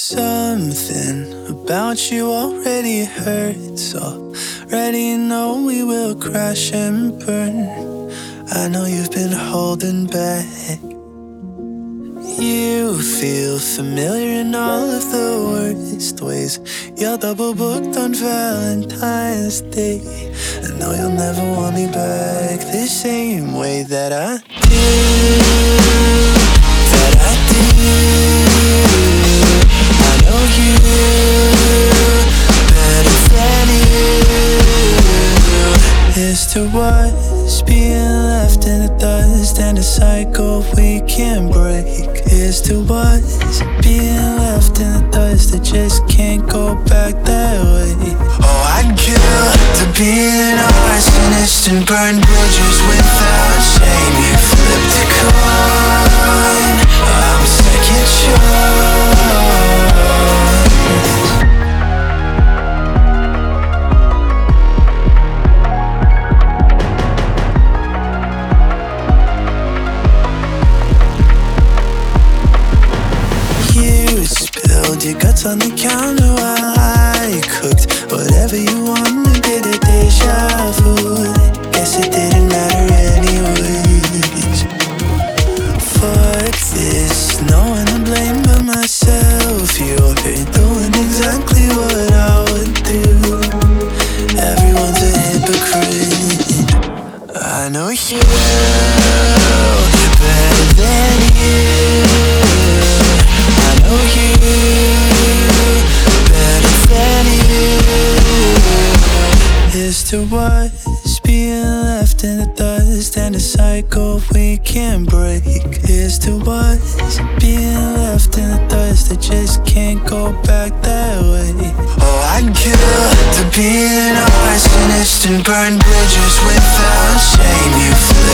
Something about you already hurts. Already know we will crash and burn. I know you've been holding back. You feel familiar in all of the worst ways. You're double booked on Valentine's Day. I know you'll never want me back the same way that I did. That I did. I know you better than you. Here's to what's being left in the dust, and a cycle we can't break. Here's to what's being left in the dust that just can't go back that way. Oh, I'd kill to be an arsonist and burn bridges without shame. You flipped a coin, I'm second choice. Your guts on the counter while I cooked whatever you wanted, did a deja vu. Guess it didn't matter anyways. Fuck this, no one to blame but myself. You're doing exactly what I would do. Everyone's a hypocrite. I know you better than you. I know you better than you. Here's to what's being left in the dust, and a cycle we can't break. Here's to what's being left in the dust that just can't go back that way. Oh, I'd kill to be an arsonist and burn bridges without shame. You